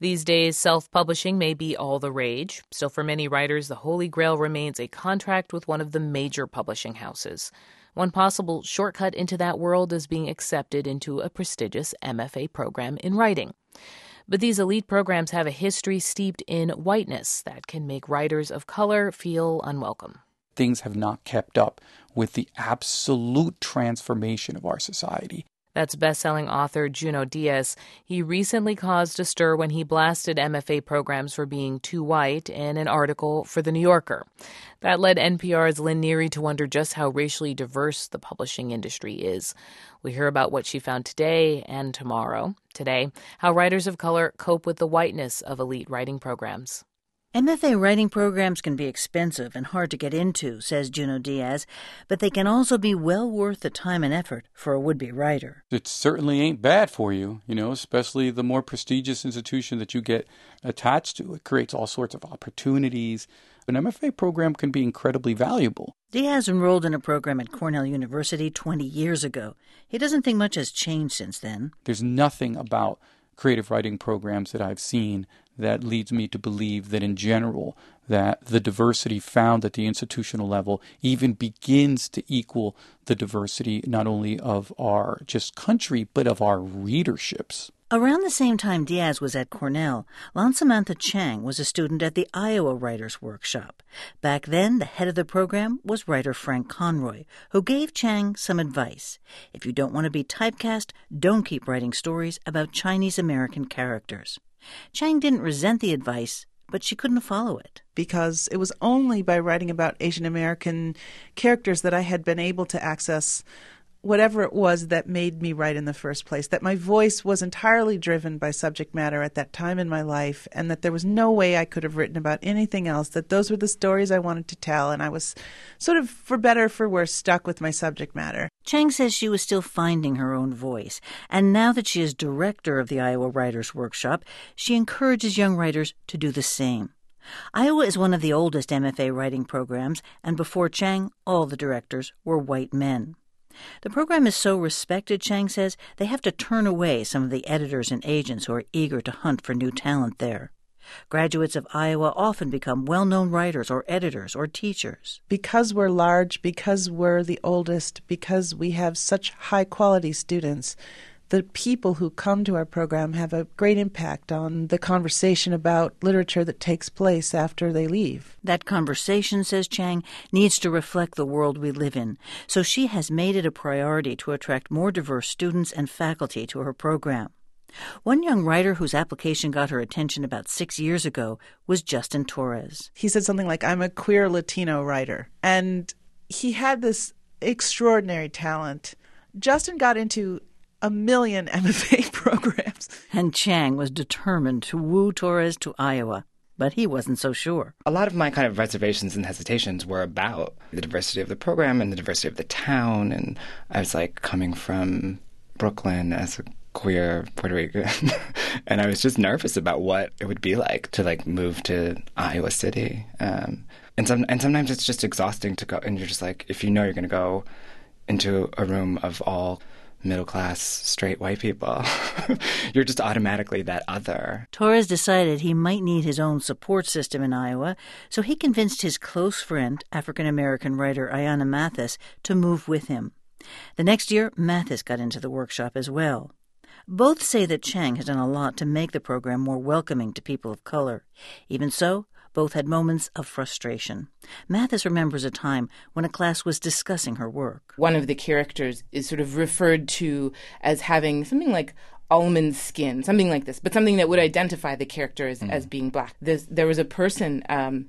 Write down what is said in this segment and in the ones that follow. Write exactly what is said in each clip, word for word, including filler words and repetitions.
These days, self-publishing may be all the rage. Still, for many writers, the holy grail remains a contract with one of the major publishing houses. One possible shortcut into that world is being accepted into a prestigious M F A program in writing. But these elite programs have a history steeped in whiteness that can make writers of color feel unwelcome. Things have not kept up with the absolute transformation of our society. That's best-selling author Junot Diaz. He recently caused a stir when he blasted M F A programs for being too white in an article for The New Yorker. That led N P R's Lynn Neary to wonder just how racially diverse the publishing industry is. We hear about what she found today and tomorrow. Today, how writers of color cope with the whiteness of elite writing programs. M F A writing programs can be expensive and hard to get into, says Junot Diaz, but they can also be well worth the time and effort for a would-be writer. It certainly ain't bad for you, you know, especially the more prestigious institution that you get attached to. It creates all sorts of opportunities. An M F A program can be incredibly valuable. Diaz enrolled in a program at Cornell University twenty years ago. He doesn't think much has changed since then. There's nothing about creative writing programs that I've seen that leads me to believe that in general that the diversity found at the institutional level even begins to equal the diversity not only of our just country but of our readerships. Around the same time Diaz was at Cornell, Lan Samantha Chang was a student at the Iowa Writers' Workshop. Back then, the head of the program was writer Frank Conroy, who gave Chang some advice. If you don't want to be typecast, don't keep writing stories about Chinese-American characters. Chang didn't resent the advice, but she couldn't follow it. Because it was only by writing about Asian American characters that I had been able to access whatever it was that made me write in the first place, that my voice was entirely driven by subject matter at that time in my life, and that there was no way I could have written about anything else, that those were the stories I wanted to tell, and I was sort of, for better or for worse, stuck with my subject matter. Chang says she was still finding her own voice, and now that she is director of the Iowa Writers' Workshop, she encourages young writers to do the same. Iowa is one of the oldest M F A writing programs, and before Chang, all the directors were white men. The program is so respected, Chang says, they have to turn away some of the editors and agents who are eager to hunt for new talent there. Graduates of Iowa often become well-known writers or editors or teachers. Because we're large, because we're the oldest, because we have such high-quality students, the people who come to our program have a great impact on the conversation about literature that takes place after they leave. That conversation, says Chang, needs to reflect the world we live in, so she has made it a priority to attract more diverse students and faculty to her program. One young writer whose application got her attention about six years ago was Justin Torres. He said something like, I'm a queer Latino writer. And he had this extraordinary talent. Justin got into a million M F A programs. And Chang was determined to woo Torres to Iowa, but he wasn't so sure. A lot of my kind of reservations and hesitations were about the diversity of the program and the diversity of the town. And I was like coming from Brooklyn as a queer Puerto Rican, and I was just nervous about what it would be like to like move to Iowa City. Um, and some and sometimes it's just exhausting to go, and you're just like, if you know you're going to go into a room of all middle-class, straight white people, you're just automatically that other. Torres decided he might need his own support system in Iowa, so he convinced his close friend, African-American writer Ayanna Mathis, to move with him. The next year, Mathis got into the workshop as well. Both say that Chang has done a lot to make the program more welcoming to people of color. Even so, both had moments of frustration. Mathis remembers a time when a class was discussing her work. One of the characters is sort of referred to as having something like almond skin, something like this, but something that would identify the character as, mm. as being black. This, there was a person um,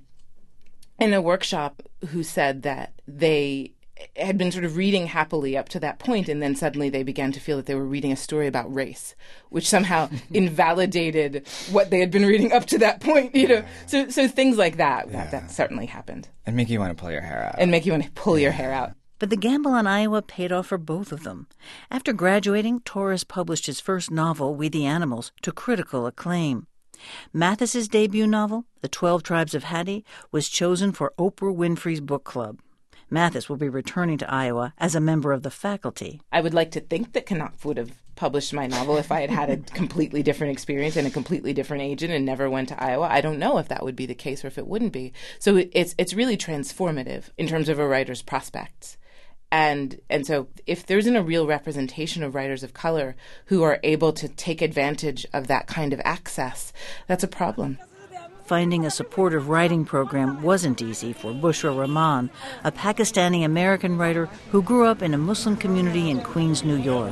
in a workshop who said that they had been sort of reading happily up to that point, and then suddenly they began to feel that they were reading a story about race, which somehow invalidated what they had been reading up to that point, you know. So so things like that, yeah. that, that certainly happened. And make you want to pull your hair out. And make you want to pull yeah. your hair out. But the gamble on Iowa paid off for both of them. After graduating, Torres published his first novel, We the Animals, to critical acclaim. Mathis's debut novel, The Twelve Tribes of Hattie, was chosen for Oprah Winfrey's book club. Mathis will be returning to Iowa as a member of the faculty. I would like to think that Knopf would have published my novel if I had had a completely different experience and a completely different agent and never went to Iowa. I don't know if that would be the case or if it wouldn't be. So it, it's it's really transformative in terms of a writer's prospects. And and so if there isn't a real representation of writers of color who are able to take advantage of that kind of access, that's a problem. Finding a supportive writing program wasn't easy for Bushra Rahman, a Pakistani-American writer who grew up in a Muslim community in Queens, New York.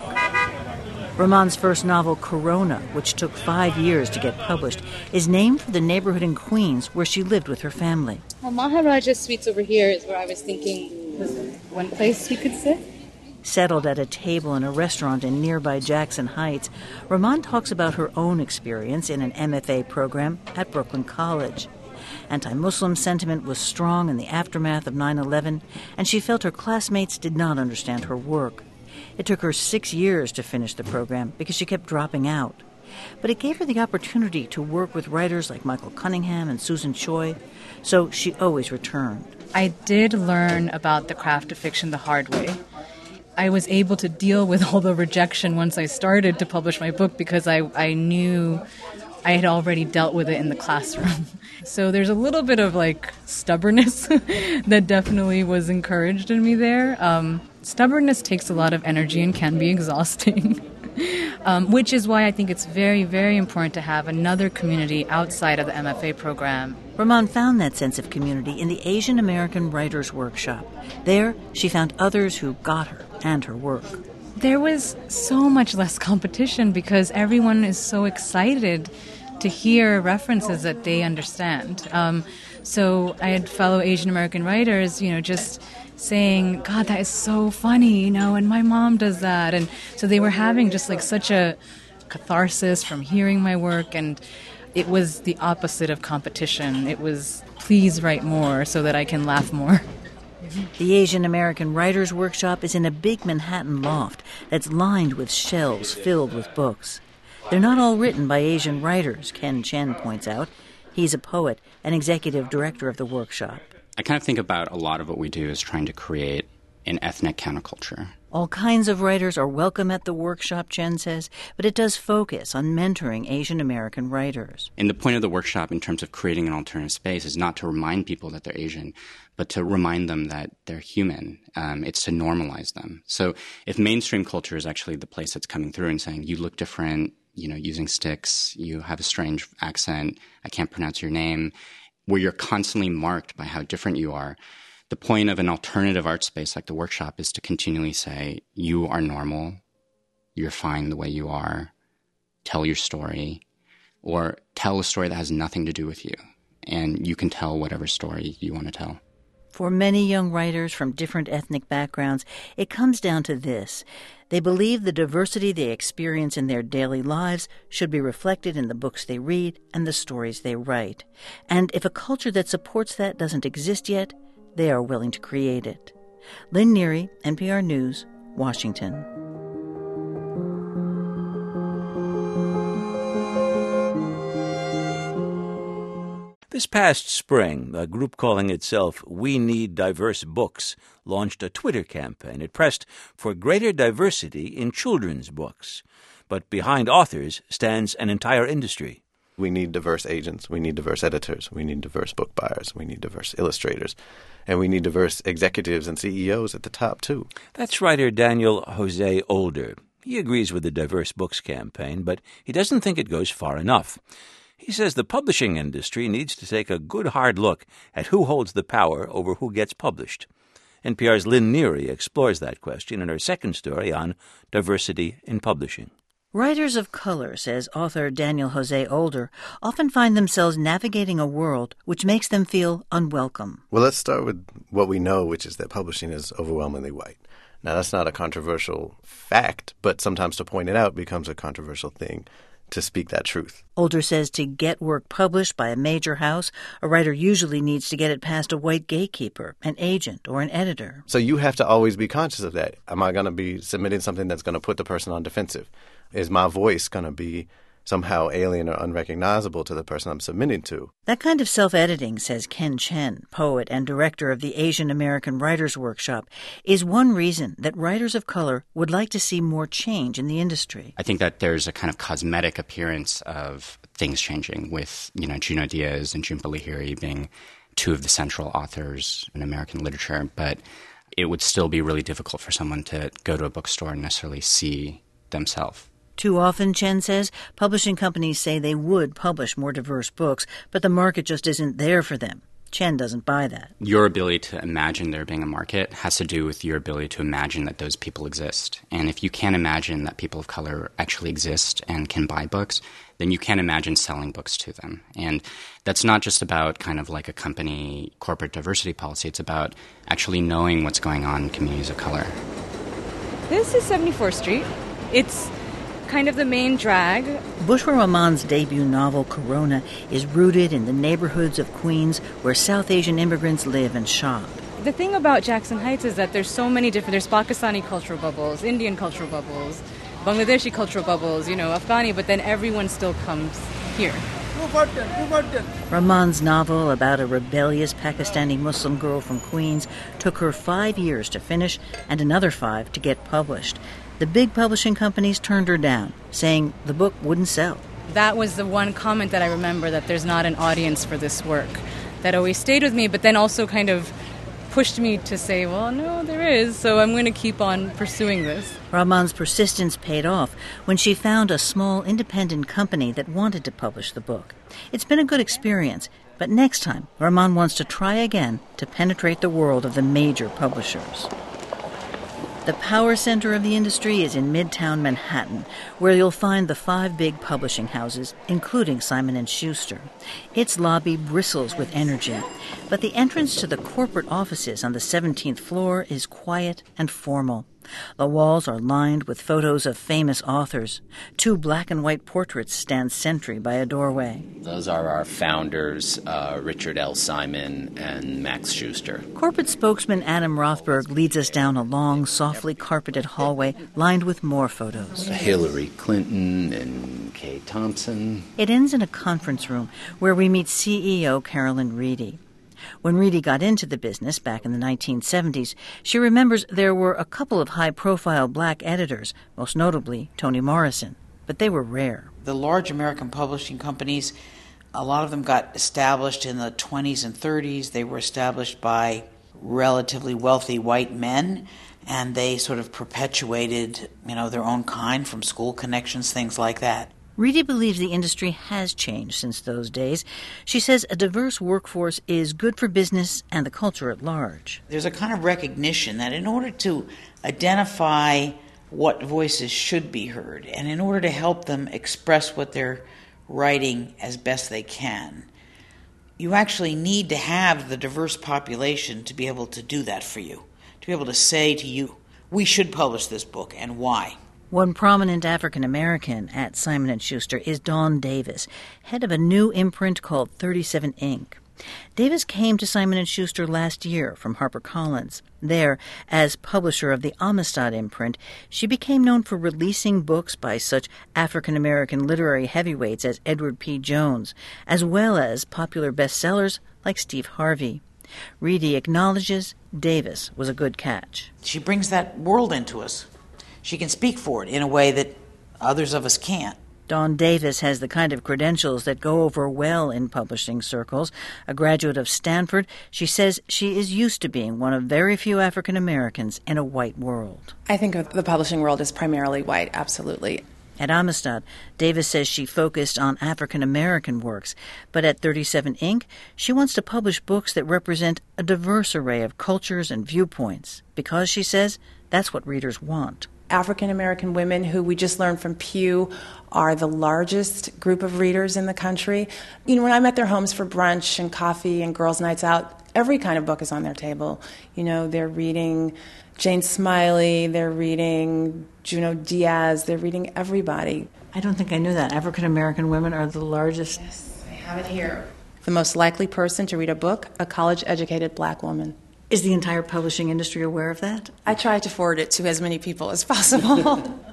Rahman's first novel, Corona, which took five years to get published, is named for the neighborhood in Queens where she lived with her family. Well, Maharaja Sweets over here is where I was thinking was one place we could sit. Settled at a table in a restaurant in nearby Jackson Heights, Rahman talks about her own experience in an M F A program at Brooklyn College. Anti-Muslim sentiment was strong in the aftermath of nine eleven, and she felt her classmates did not understand her work. It took her six years to finish the program because she kept dropping out. But it gave her the opportunity to work with writers like Michael Cunningham and Susan Choi, so she always returned. I did learn about the craft of fiction the hard way. I was able to deal with all the rejection once I started to publish my book because I, I knew I had already dealt with it in the classroom. So there's a little bit of like stubbornness that definitely was encouraged in me there. Um, stubbornness takes a lot of energy and can be exhausting, um, which is why I think it's very, very important to have another community outside of the M F A program. Rahman found that sense of community in the Asian American Writers Workshop. There, she found others who got her and her work. There was so much less competition because everyone is so excited to hear references that they understand. Um, so I had fellow Asian American writers, you know, just saying, God, that is so funny, you know, and my mom does that. And so they were having just like such a catharsis from hearing my work, and it was the opposite of competition. It was, please write more so that I can laugh more. The Asian American Writers Workshop is in a big Manhattan loft that's lined with shelves filled with books. They're not all written by Asian writers, Ken Chen points out. He's a poet and executive director of the workshop. I kind of think about a lot of what we do is trying to create an ethnic counterculture. All kinds of writers are welcome at the workshop, Chen says, but it does focus on mentoring Asian American writers. And the point of the workshop in terms of creating an alternative space is not to remind people that they're Asian, but to remind them that they're human. Um, it's to normalize them. So if mainstream culture is actually the place that's coming through and saying, you look different, you know, using sticks, you have a strange accent, I can't pronounce your name, where you're constantly marked by how different you are, the point of an alternative art space like the workshop is to continually say, you are normal, you're fine the way you are, tell your story, or tell a story that has nothing to do with you, and you can tell whatever story you want to tell. For many young writers from different ethnic backgrounds, it comes down to this. They believe the diversity they experience in their daily lives should be reflected in the books they read and the stories they write. And if a culture that supports that doesn't exist yet, they are willing to create it. Lynn Neary, N P R News, Washington. This past spring, a group calling itself We Need Diverse Books launched a Twitter campaign. It pressed for greater diversity in children's books. But behind authors stands an entire industry. We need diverse agents. We need diverse editors. We need diverse book buyers. We need diverse illustrators. And we need diverse executives and C E Os at the top, too. That's writer Daniel Jose Older. He agrees with the Diverse Books campaign, but he doesn't think it goes far enough. He says the publishing industry needs to take a good hard look at who holds the power over who gets published. N P R's Lynn Neary explores that question in her second story on diversity in publishing. Writers of color, says author Daniel Jose Older, often find themselves navigating a world which makes them feel unwelcome. Well, let's start with what we know, which is that publishing is overwhelmingly white. Now, that's not a controversial fact, but sometimes to point it out becomes a controversial thing to speak that truth. Older says to get work published by a major house, a writer usually needs to get it past a white gatekeeper, an agent, or an editor. So you have to always be conscious of that. Am I going to be submitting something that's going to put the person on defensive? Is my voice going to be somehow alien or unrecognizable to the person I'm submitting to. That kind of self-editing, says Ken Chen, poet and director of the Asian American Writers Workshop, is one reason that writers of color would like to see more change in the industry. I think that there's a kind of cosmetic appearance of things changing with, you know, Junot Diaz and Jhumpa Lahiri being two of the central authors in American literature, but it would still be really difficult for someone to go to a bookstore and necessarily see themselves. Too often, Chen says, publishing companies say they would publish more diverse books, but the market just isn't there for them. Chen doesn't buy that. Your ability to imagine there being a market has to do with your ability to imagine that those people exist. And if you can't imagine that people of color actually exist and can buy books, then you can't imagine selling books to them. And that's not just about kind of like a company corporate diversity policy. It's about actually knowing what's going on in communities of color. This is seventy-fourth Street. It's kind of the main drag. Bushra Rahman's debut novel, Corona, is rooted in the neighborhoods of Queens where South Asian immigrants live and shop. The thing about Jackson Heights is that there's so many different, there's Pakistani cultural bubbles, Indian cultural bubbles, Bangladeshi cultural bubbles, you know, Afghani, but then everyone still comes here. Rahman's novel about a rebellious Pakistani Muslim girl from Queens took her five years to finish and another five to get published. The big publishing companies turned her down, saying the book wouldn't sell. That was the one comment that I remember, that there's not an audience for this work. That always stayed with me, but then also kind of pushed me to say, well, no, there is, so I'm going to keep on pursuing this. Rahman's persistence paid off when she found a small independent company that wanted to publish the book. It's been a good experience, but next time, Rahman wants to try again to penetrate the world of the major publishers. The power center of the industry is in Midtown Manhattan, where you'll find the five big publishing houses, including Simon and Schuster. Its lobby bristles with energy, but the entrance to the corporate offices on the seventeenth floor is quiet and formal. The walls are lined with photos of famous authors. Two black and white portraits stand sentry by a doorway. Those are our founders, uh, Richard L. Simon and Max Schuster. Corporate spokesman Adam Rothberg leads us down a long, softly carpeted hallway lined with more photos. Hillary Clinton and Kay Thompson. It ends in a conference room where we meet C E O Carolyn Reedy. When Reedy got into the business back in the nineteen seventies, she remembers there were a couple of high-profile black editors, most notably Toni Morrison, but they were rare. The large American publishing companies, a lot of them got established in the twenties and thirties. They were established by relatively wealthy white men, and they sort of perpetuated, you know, their own kind from school connections, things like that. Reedy believes the industry has changed since those days. She says a diverse workforce is good for business and the culture at large. There's a kind of recognition that in order to identify what voices should be heard, and in order to help them express what they're writing as best they can, you actually need to have the diverse population to be able to do that for you, to be able to say to you, we should publish this book, and why. One prominent African American at Simon and Schuster is Dawn Davis, head of a new imprint called thirty-seven Incorporated. Davis came to Simon and Schuster last year from HarperCollins. There, as publisher of the Amistad imprint, she became known for releasing books by such African American literary heavyweights as Edward P. Jones, as well as popular bestsellers like Steve Harvey. Reedy acknowledges Davis was a good catch. She brings that world into us. She can speak for it in a way that others of us can't. Dawn Davis has the kind of credentials that go over well in publishing circles. A graduate of Stanford, she says she is used to being one of very few African Americans in a white world. I think the publishing world is primarily white, absolutely. At Amistad, Davis says she focused on African American works, but at thirty-seven Incorporated, she wants to publish books that represent a diverse array of cultures and viewpoints, because, she says, that's what readers want. African American women, who we just learned from Pew are the largest group of readers in the country. You know, when I'm at their homes for brunch and coffee and girls' nights out, every kind of book is on their table. You know, they're reading Jane Smiley, they're reading Junot Diaz, they're reading everybody. I don't think I knew that. African American women are the largest. Yes, I have it here. The most likely person to read a book, a college-educated black woman. Is the entire publishing industry aware of that? I try to forward it to as many people as possible.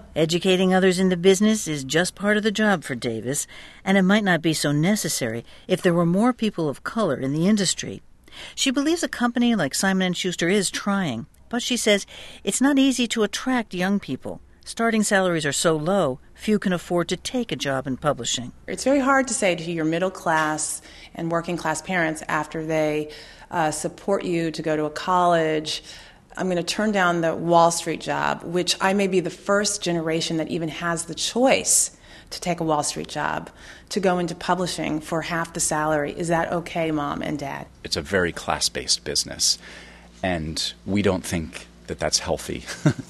Educating others in the business is just part of the job for Davis, and it might not be so necessary if there were more people of color in the industry. She believes a company like Simon and Schuster is trying, but she says it's not easy to attract young people. Starting salaries are so low, few can afford to take a job in publishing. It's very hard to say to your middle class and working class parents after they uh, support you to go to a college, I'm going to turn down the Wall Street job, which I may be the first generation that even has the choice to take a Wall Street job, to go into publishing for half the salary. Is that okay, Mom and Dad? It's a very class-based business, and we don't think that that's healthy.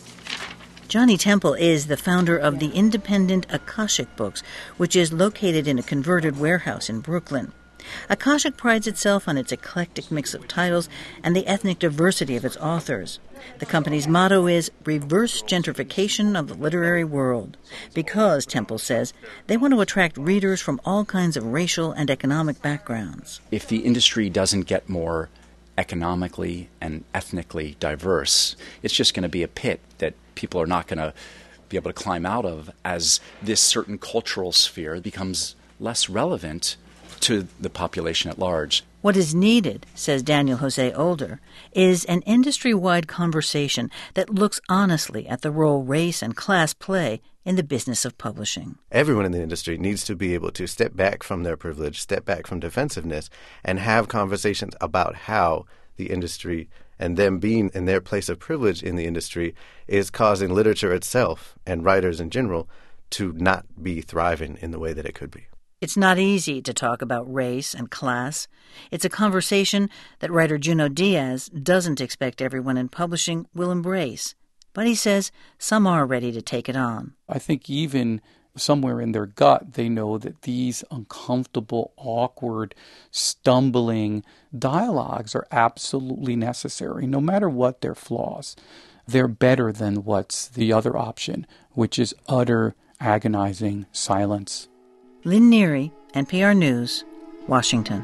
Johnny Temple is the founder of the independent Akashic Books, which is located in a converted warehouse in Brooklyn. Akashic prides itself on its eclectic mix of titles and the ethnic diversity of its authors. The company's motto is reverse gentrification of the literary world, because, Temple says, they want to attract readers from all kinds of racial and economic backgrounds. If the industry doesn't get more economically and ethnically diverse, it's just going to be a pit that people are not going to be able to climb out of as this certain cultural sphere becomes less relevant to the population at large. What is needed, says Daniel Jose Older, is an industry-wide conversation that looks honestly at the role race and class play in the business of publishing. Everyone in the industry needs to be able to step back from their privilege, step back from defensiveness, and have conversations about how the industry and them being in their place of privilege in the industry is causing literature itself and writers in general to not be thriving in the way that it could be. It's not easy to talk about race and class. It's a conversation that writer Junot Diaz doesn't expect everyone in publishing will embrace. But he says some are ready to take it on. I think even somewhere in their gut, they know that these uncomfortable, awkward, stumbling dialogues are absolutely necessary, no matter what their flaws. They're better than what's the other option, which is utter, agonizing silence. Lynn Neary, N P R News, Washington.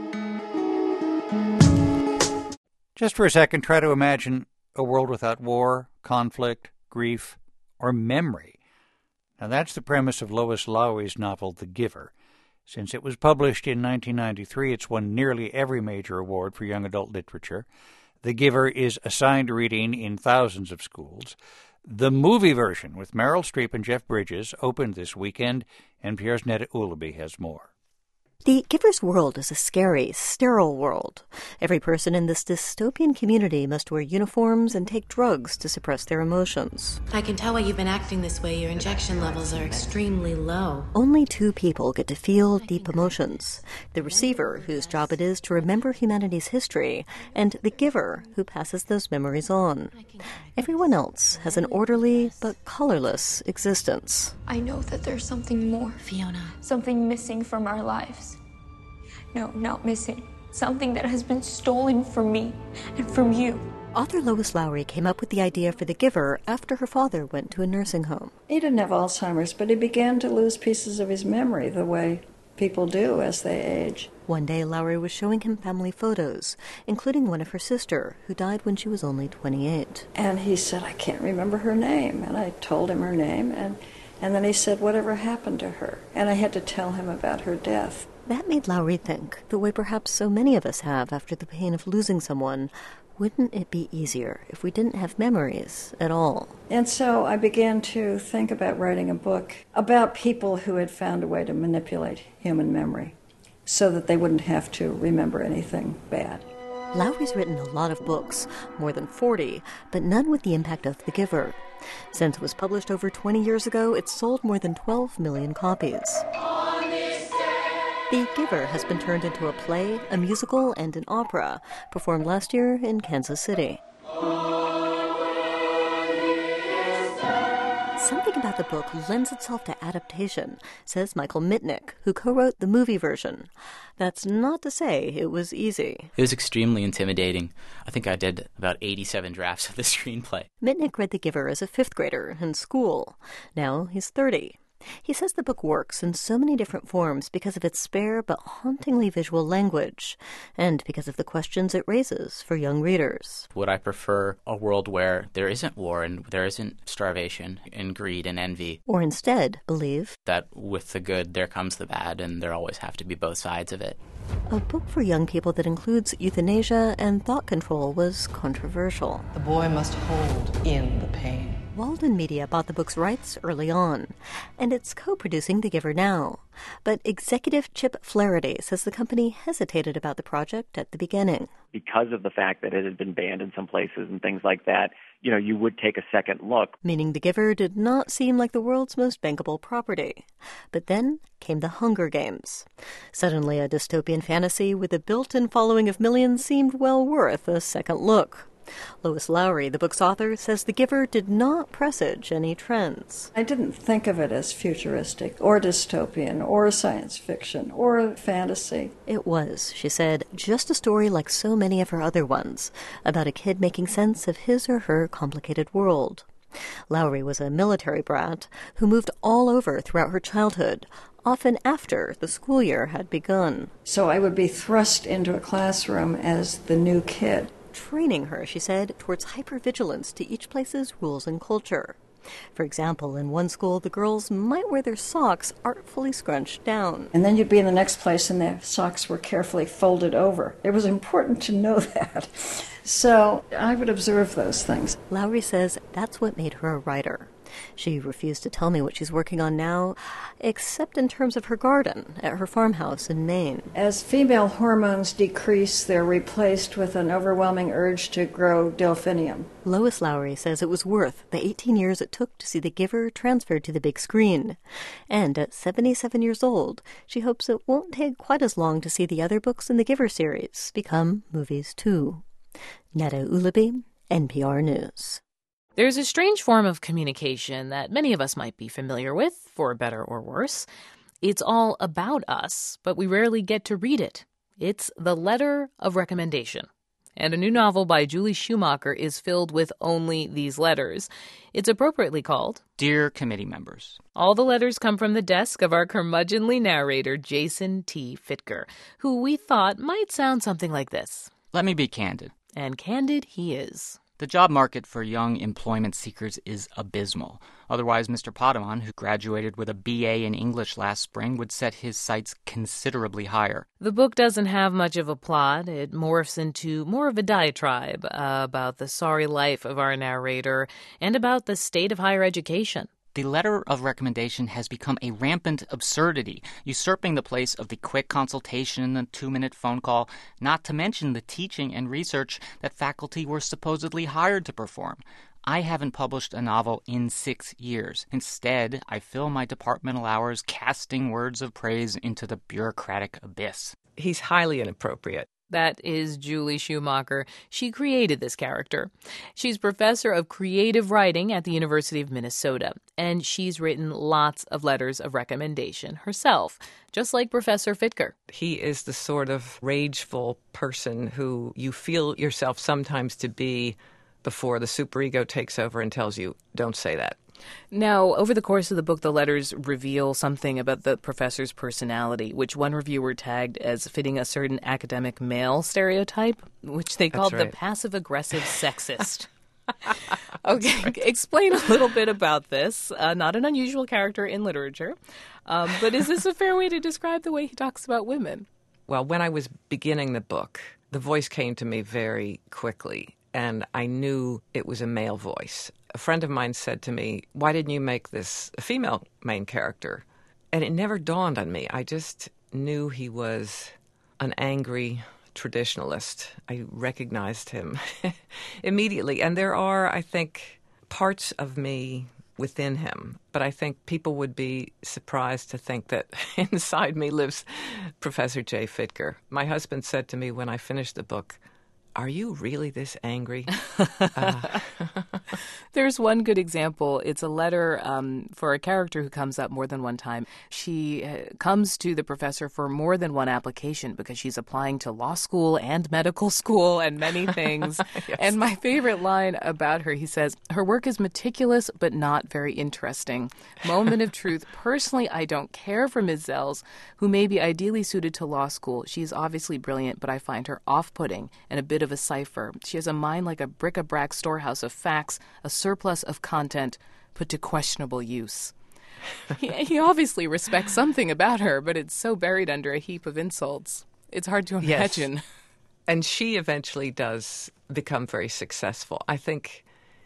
Just for a second, try to imagine a world without war, conflict, grief, or memory. Now that's the premise of Lois Lowry's novel The Giver. Since it was published in nineteen ninety-three, it's won nearly every major award for young adult literature. The Giver is assigned reading in thousands of schools. The movie version with Meryl Streep and Jeff Bridges opened this weekend. N P R's Netta Ulaby has more. The Giver's world is a scary, sterile world. Every person in this dystopian community must wear uniforms and take drugs to suppress their emotions. I can tell why you've been acting this way. Your injection levels are extremely low. Only two people get to feel deep emotions. The receiver, whose job it is to remember humanity's history, and the giver, who passes those memories on. Everyone else has an orderly but colorless existence. I know that there's something more. Fiona. Something missing from our lives. No, not missing. Something that has been stolen from me and from you. Author Lois Lowry came up with the idea for The Giver after her father went to a nursing home. He didn't have Alzheimer's, but he began to lose pieces of his memory the way people do as they age. One day, Lowry was showing him family photos, including one of her sister, who died when she was only twenty-eight. And he said, I can't remember her name. And I told him her name, and, and then he said, whatever happened to her? And I had to tell him about her death. That made Lowry think, the way perhaps so many of us have after the pain of losing someone, wouldn't it be easier if we didn't have memories at all? And so I began to think about writing a book about people who had found a way to manipulate human memory so that they wouldn't have to remember anything bad. Lowry's written a lot of books, more than forty, but none with the impact of The Giver. Since it was published over twenty years ago, it's sold more than twelve million copies. The Giver has been turned into a play, a musical, and an opera, performed last year in Kansas City. Something about the book lends itself to adaptation, says Michael Mitnick, who co-wrote the movie version. That's not to say it was easy. It was extremely intimidating. I think I did about eighty-seven drafts of the screenplay. Mitnick read The Giver as a fifth grader in school. Now he's thirty. He says the book works in so many different forms because of its spare but hauntingly visual language, and because of the questions it raises for young readers. Would I prefer a world where there isn't war and there isn't starvation and greed and envy? Or instead, believe that with the good there comes the bad, and there always have to be both sides of it. A book for young people that includes euthanasia and thought control was controversial. The boy must hold in the pain. Walden Media bought the book's rights early on, and it's co-producing The Giver now. But executive Chip Flaherty says the company hesitated about the project at the beginning. Because of the fact that it had been banned in some places and things like that, you know, you would take a second look. Meaning The Giver did not seem like the world's most bankable property. But then came The Hunger Games. Suddenly a dystopian fantasy with a built-in following of millions seemed well worth a second look. Lois Lowry, the book's author, says The Giver did not presage any trends. I didn't think of it as futuristic or dystopian or science fiction or fantasy. It was, she said, just a story like so many of her other ones, about a kid making sense of his or her complicated world. Lowry was a military brat who moved all over throughout her childhood, often after the school year had begun. So I would be thrust into a classroom as the new kid. Training her, she said, towards hypervigilance to each place's rules and culture. For example, in one school, the girls might wear their socks artfully scrunched down. And then you'd be in the next place and their socks were carefully folded over. It was important to know that. So I would observe those things. Lowry says that's what made her a writer. She refused to tell me what she's working on now, except in terms of her garden at her farmhouse in Maine. As female hormones decrease, they're replaced with an overwhelming urge to grow delphinium. Lois Lowry says it was worth the eighteen years it took to see The Giver transferred to the big screen. And at seventy-seven years old, she hopes it won't take quite as long to see the other books in the Giver series become movies too. Netta Ulaby, N P R News. There's a strange form of communication that many of us might be familiar with, for better or worse. It's all about us, but we rarely get to read it. It's the letter of recommendation. And a new novel by Julie Schumacher is filled with only these letters. It's appropriately called Dear Committee Members. All the letters come from the desk of our curmudgeonly narrator, Jason T. Fittger, who we thought might sound something like this. Let me be candid. And candid he is. The job market for young employment seekers is abysmal. Otherwise, Mister Potamon, who graduated with a B A in English last spring, would set his sights considerably higher. The book doesn't have much of a plot. It morphs into more of a diatribe uh, about the sorry life of our narrator and about the state of higher education. The letter of recommendation has become a rampant absurdity, usurping the place of the quick consultation and the two-minute phone call, not to mention the teaching and research that faculty were supposedly hired to perform. I haven't published a novel in six years. Instead, I fill my departmental hours casting words of praise into the bureaucratic abyss. He's highly inappropriate. That is Julie Schumacher. She created this character. She's professor of creative writing at the University of Minnesota, and she's written lots of letters of recommendation herself, just like Professor Fittger. He is the sort of rageful person who you feel yourself sometimes to be before the superego takes over and tells you, don't say that. Now, over the course of the book, the letters reveal something about the professor's personality, which one reviewer tagged as fitting a certain academic male stereotype, which they called right. the passive-aggressive sexist. Okay, explain a little bit about this. Uh, not an unusual character in literature, um, but is this a fair way to describe the way he talks about women? Well, when I was beginning the book, the voice came to me very quickly, and I knew it was a male voice. A friend of mine said to me, why didn't you make this a female main character? And it never dawned on me. I just knew he was an angry traditionalist. I recognized him immediately. And there are, I think, parts of me within him. But I think people would be surprised to think that inside me lives Professor J. Fittger. My husband said to me when I finished the book, are you really this angry? uh. There's one good example. It's a letter um, for a character who comes up more than one time. She uh, comes to the professor for more than one application because she's applying to law school and medical school and many things. Yes. And my favorite line about her, he says, her work is meticulous but not very interesting. Moment of truth. Personally, I don't care for Miz Zells, who may be ideally suited to law school. She is obviously brilliant, but I find her off-putting and a bit of a cipher. She has a mind like a bric-a-brac storehouse of facts, a surplus of content put to questionable use. He, he obviously respects something about her, but it's so buried under a heap of insults. It's hard to imagine. Yes. And she eventually does become very successful. I think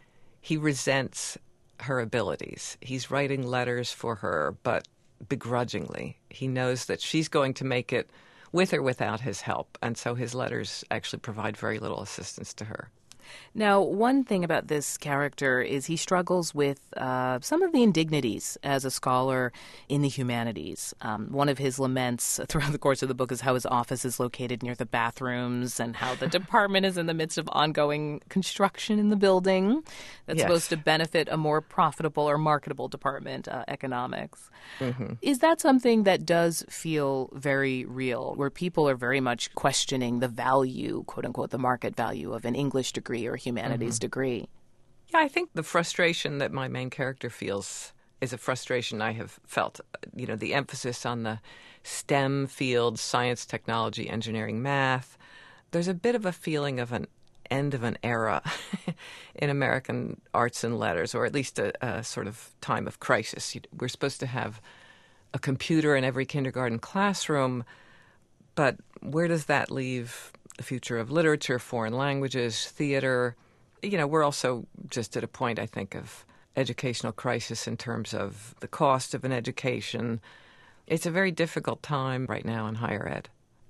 he resents her abilities. He's writing letters for her, but begrudgingly. He knows that she's going to make it with or without his help, and so his letters actually provide very little assistance to her. Now, one thing about this character is he struggles with uh, some of the indignities as a scholar in the humanities. Um, one of his laments throughout the course of the book is how his office is located near the bathrooms and how the department is in the midst of ongoing construction in the building that's Yes. supposed to benefit a more profitable or marketable department, uh, economics. Mm-hmm. Is that something that does feel very real, where people are very much questioning the value, quote unquote, the market value of an English degree or humanities Mm-hmm. degree? Yeah, I think the frustration that my main character feels is a frustration I have felt. You know, the emphasis on the STEM fields, science, technology, engineering, math. There's a bit of a feeling of an end of an era in American arts and letters, or at least a, a sort of time of crisis. We're supposed to have a computer in every kindergarten classroom, but where does that leave the future of literature, foreign languages, theater? You know, we're also just at a point, I think, of educational crisis in terms of the cost of an education. It's a very difficult time right now in higher ed.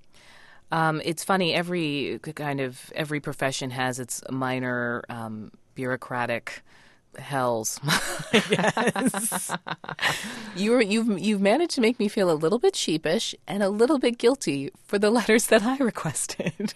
Um, it's funny, every kind of, every profession has its minor um, bureaucratic hells, I guess. you you've, you've managed to make me feel a little bit sheepish and a little bit guilty for the letters that I requested.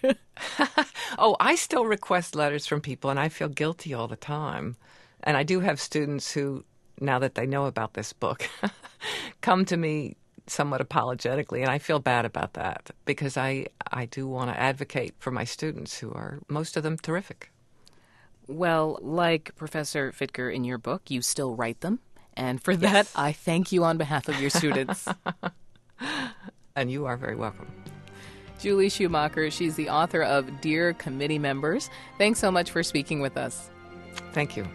Oh, I still request letters from people, and I feel guilty all the time. And I do have students who, now that they know about this book, come to me somewhat apologetically, and I feel bad about that because I, I do want to advocate for my students who are, most of them, terrific. Well, like Professor Fittger in your book, you still write them. And for that, Yes. I thank you on behalf of your students. And you are very welcome. Julie Schumacher, she's the author of Dear Committee Members. Thanks so much for speaking with us. Thank you.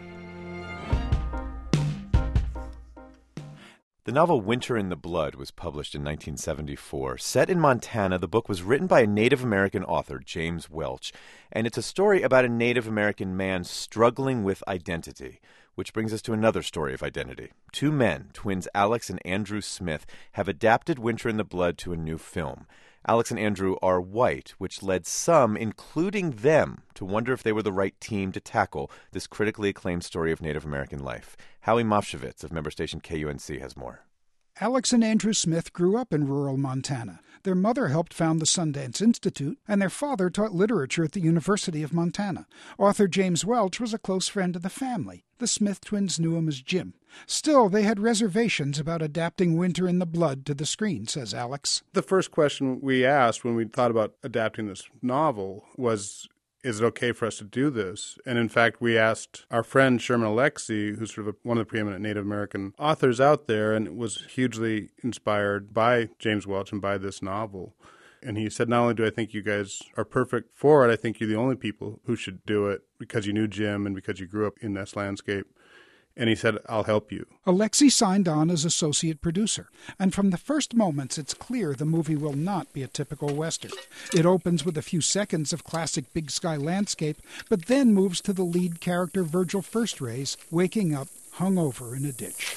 The novel Winter in the Blood was published in nineteen seventy-four. Set in Montana, the book was written by a Native American author, James Welch, and it's a story about a Native American man struggling with identity, which brings us to another story of identity. Two men, twins Alex and Andrew Smith, have adapted Winter in the Blood to a new film. Alex and Andrew are white, which led some, including them, to wonder if they were the right team to tackle this critically acclaimed story of Native American life. Howie Mofshevitz of member station K U N C has more. Alex and Andrew Smith grew up in rural Montana. Their mother helped found the Sundance Institute, and their father taught literature at the University of Montana. Author James Welch was a close friend of the family. The Smith twins knew him as Jim. Still, they had reservations about adapting Winter in the Blood to the screen, says Alex. The first question we asked when we thought about adapting this novel was, is it okay for us to do this? And in fact, we asked our friend Sherman Alexie, who's sort of one of the preeminent Native American authors out there, and was hugely inspired by James Welch and by this novel. And he said, not only do I think you guys are perfect for it, I think you're the only people who should do it because you knew Jim and because you grew up in this landscape. And he said, I'll help you. Alexi signed on as associate producer, and from the first moments it's clear the movie will not be a typical Western. It opens with a few seconds of classic big sky landscape, but then moves to the lead character Virgil First Rays waking up hungover in a ditch.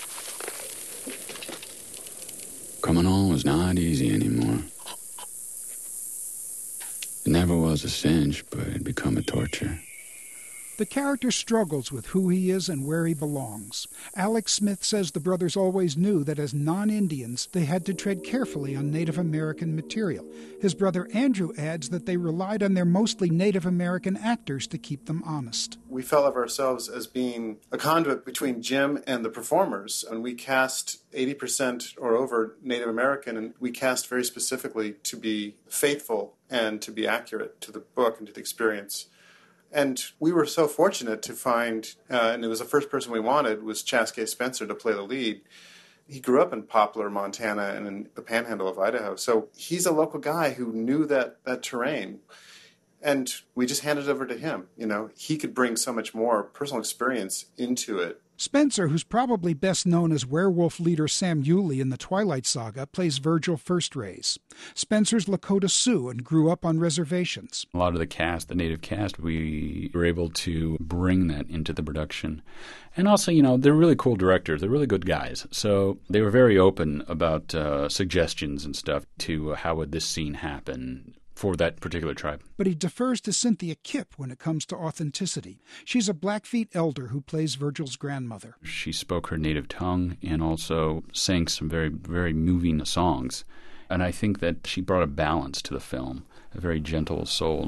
Coming on was not easy anymore. It never was a cinch, but it become a torture. The character struggles with who he is and where he belongs. Alex Smith says the brothers always knew that as non-Indians, they had to tread carefully on Native American material. His brother Andrew adds that they relied on their mostly Native American actors to keep them honest. We felt of ourselves as being a conduit between Jim and the performers, and we cast eighty percent or over Native American, and we cast very specifically to be faithful and to be accurate to the book and to the experience. And we were so fortunate to find, uh, and it was the first person we wanted, was Chaskey Spencer to play the lead. He grew up in Poplar, Montana, and in the panhandle of Idaho. So he's a local guy who knew that, that terrain. And we just handed it over to him. You know, he could bring so much more personal experience into it. Spencer, who's probably best known as werewolf leader Sam Yulee in the Twilight Saga, plays Virgil Firstrace. Spencer's Lakota Sioux and grew up on reservations. A lot of the cast, the native cast, we were able to bring that into the production. And also, you know, they're really cool directors. They're really good guys. So they were very open about uh, suggestions and stuff to uh, how would this scene happen for that particular tribe. But he defers to Cynthia Kipp when it comes to authenticity. She's a Blackfeet elder who plays Virgil's grandmother. She spoke her native tongue and also sang some very, very moving songs. And I think that she brought a balance to the film, a very gentle soul.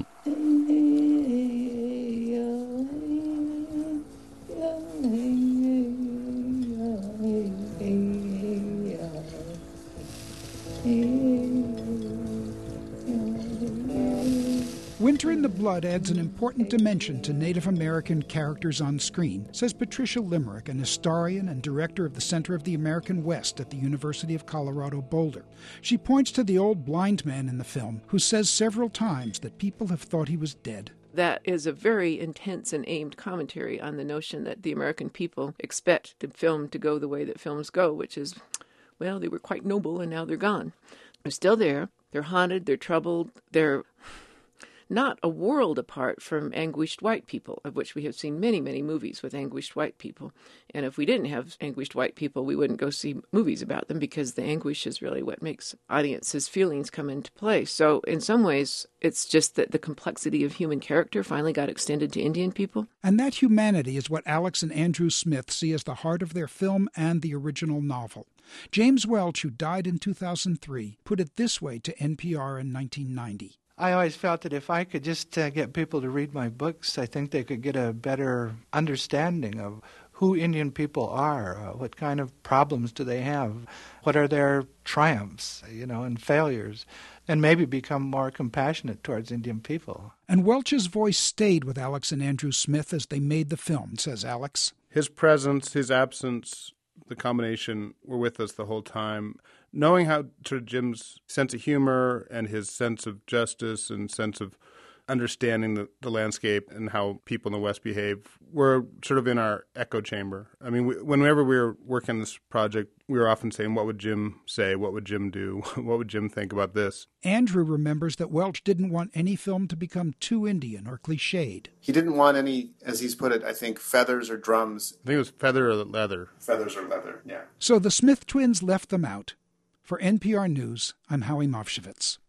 Winter in the Blood adds an important dimension to Native American characters on screen, says Patricia Limerick, an historian and director of the Center of the American West at the University of Colorado Boulder. She points to the old blind man in the film, who says several times that people have thought he was dead. That is a very intense and aimed commentary on the notion that the American people expect the film to go the way that films go, which is, well, they were quite noble and now they're gone. They're still there. They're haunted. They're troubled. They're not a world apart from anguished white people, of which we have seen many, many movies with anguished white people. And if we didn't have anguished white people, we wouldn't go see movies about them, because the anguish is really what makes audiences' feelings come into play. So in some ways, it's just that the complexity of human character finally got extended to Indian people. And that humanity is what Alex and Andrew Smith see as the heart of their film and the original novel. James Welch, who died in two thousand three, put it this way to N P R in nineteen ninety. I always felt that if I could just uh, get people to read my books, I think they could get a better understanding of who Indian people are, uh, what kind of problems do they have, what are their triumphs, you know, and failures, and maybe become more compassionate towards Indian people. And Welch's voice stayed with Alex and Andrew Smith as they made the film, says Alex. His presence, his absence, the combination were with us the whole time. Knowing how sort of Jim's sense of humor and his sense of justice and sense of understanding the, the landscape and how people in the West behave were sort of in our echo chamber. I mean, we, whenever we were working on this project, we were often saying, what would Jim say? What would Jim do? What would Jim think about this? Andrew remembers that Welch didn't want any film to become too Indian or cliched. He didn't want any, as he's put it, I think, feathers or drums. I think it was feather or leather. Feathers or leather, yeah. So the Smith twins left them out. For N P R News, I'm Howie Mofshevitz.